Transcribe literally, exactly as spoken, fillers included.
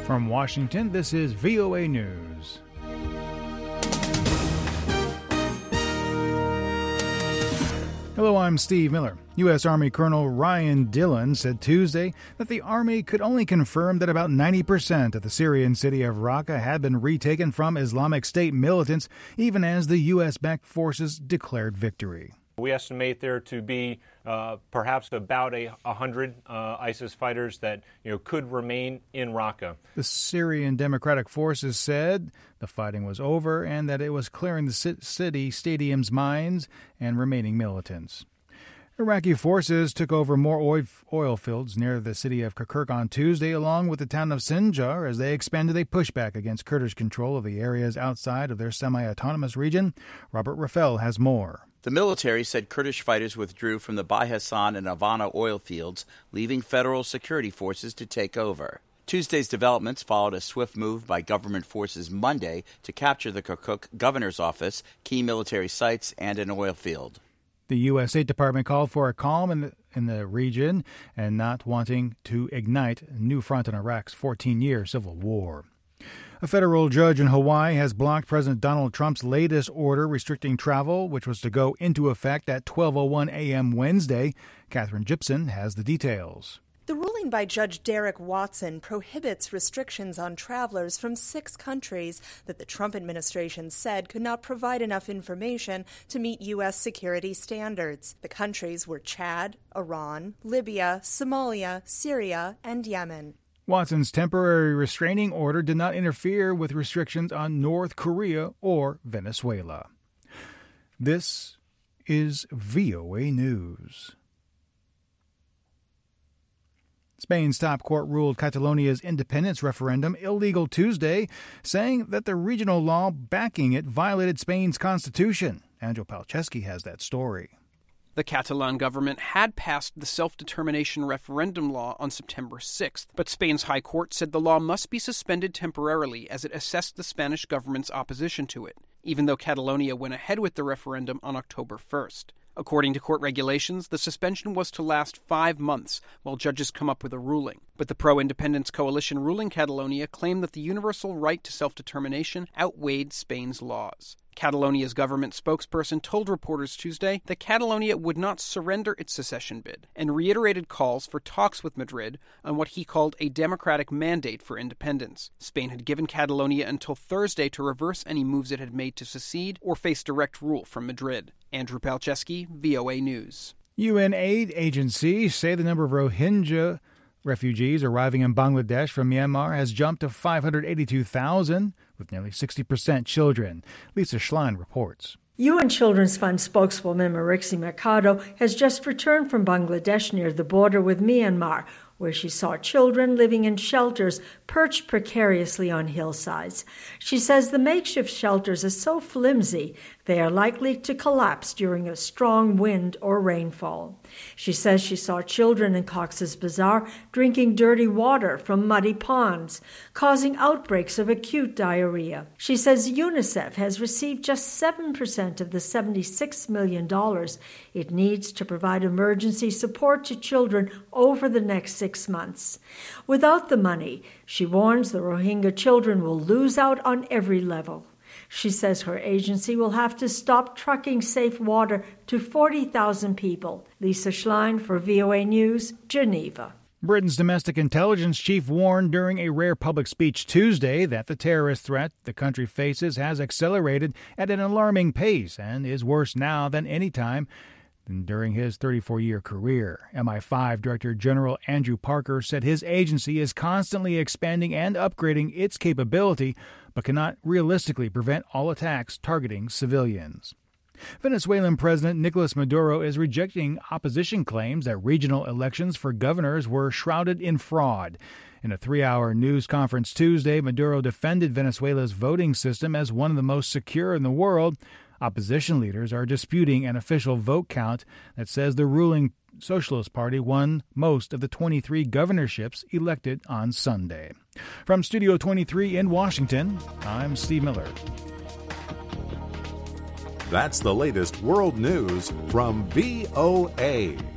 From Washington, this is V O A News. Hello, I'm Steve Miller. U S. Army Colonel Ryan Dillon said Tuesday that the Army could only confirm that about ninety percent of the Syrian city of Raqqa had been retaken from Islamic State militants, even as the U S-backed forces declared victory. We estimate there to be uh, perhaps about a, a hundred uh, ISIS fighters that you know could remain in Raqqa. The Syrian Democratic Forces said the fighting was over and that it was clearing the city stadium's mines and remaining militants. Iraqi forces took over more oil fields near the city of Kirkuk on Tuesday, along with the town of Sinjar, as they expanded a pushback against Kurdish control of the areas outside of their semi-autonomous region. Robert Raffel has more. The military said Kurdish fighters withdrew from the Bai Hassan and Havana oil fields, leaving federal security forces to take over. Tuesday's developments followed a swift move by government forces Monday to capture the Kirkuk governor's office, key military sites, and an oil field. The U S. State Department called for a calm in the, in the region and not wanting to ignite a new front in Iraq's fourteen-year civil war. A federal judge in Hawaii has blocked President Donald Trump's latest order restricting travel, which was to go into effect at twelve oh one a.m. Wednesday. Catherine Gibson has the details. The ruling by Judge Derek Watson prohibits restrictions on travelers from six countries that the Trump administration said could not provide enough information to meet U S security standards. The countries were Chad, Iran, Libya, Somalia, Syria, and Yemen. Watson's temporary restraining order did not interfere with restrictions on North Korea or Venezuela. This is V O A News. Spain's top court ruled Catalonia's independence referendum illegal Tuesday, saying that the regional law backing it violated Spain's constitution. Andrew Palczewski has that story. The Catalan government had passed the self-determination referendum law on September sixth, but Spain's High Court said the law must be suspended temporarily as it assessed the Spanish government's opposition to it, even though Catalonia went ahead with the referendum on October first. According to court regulations, the suspension was to last five months while judges come up with a ruling. But the pro-independence coalition ruling Catalonia claimed that the universal right to self-determination outweighed Spain's laws. Catalonia's government spokesperson told reporters Tuesday that Catalonia would not surrender its secession bid and reiterated calls for talks with Madrid on what he called a democratic mandate for independence. Spain had given Catalonia until Thursday to reverse any moves it had made to secede or face direct rule from Madrid. Andrew Palczewski, V O A News. U N aid agencies say the number of Rohingya refugees arriving in Bangladesh from Myanmar has jumped to five hundred eighty-two thousand, with nearly sixty percent children. Lisa Schlein reports. U N Children's Fund spokeswoman Marixie Mercado has just returned from Bangladesh near the border with Myanmar, where she saw children living in shelters perched precariously on hillsides. She says the makeshift shelters are so flimsy they are likely to collapse during a strong wind or rainfall. She says she saw children in Cox's Bazar drinking dirty water from muddy ponds, causing outbreaks of acute diarrhea. She says UNICEF has received just seven percent of the seventy-six million dollars it needs to provide emergency support to children over the next six months. Without the money, she warns the Rohingya children will lose out on every level. She says her agency will have to stop trucking safe water to forty thousand people. Lisa Schlein for V O A News, Geneva. Britain's domestic intelligence chief warned during a rare public speech Tuesday that the terrorist threat the country faces has accelerated at an alarming pace and is worse now than any time during his thirty-four-year career. M I five Director General Andrew Parker said his agency is constantly expanding and upgrading its capability, but cannot realistically prevent all attacks targeting civilians. Venezuelan President Nicolas Maduro is rejecting opposition claims that regional elections for governors were shrouded in fraud. In a three-hour news conference Tuesday, Maduro defended Venezuela's voting system as one of the most secure in the world. Opposition leaders are disputing an official vote count that says the ruling Socialist Party won most of the twenty-three governorships elected on Sunday. From Studio twenty-three in Washington, I'm Steve Miller. That's the latest world news from V O A.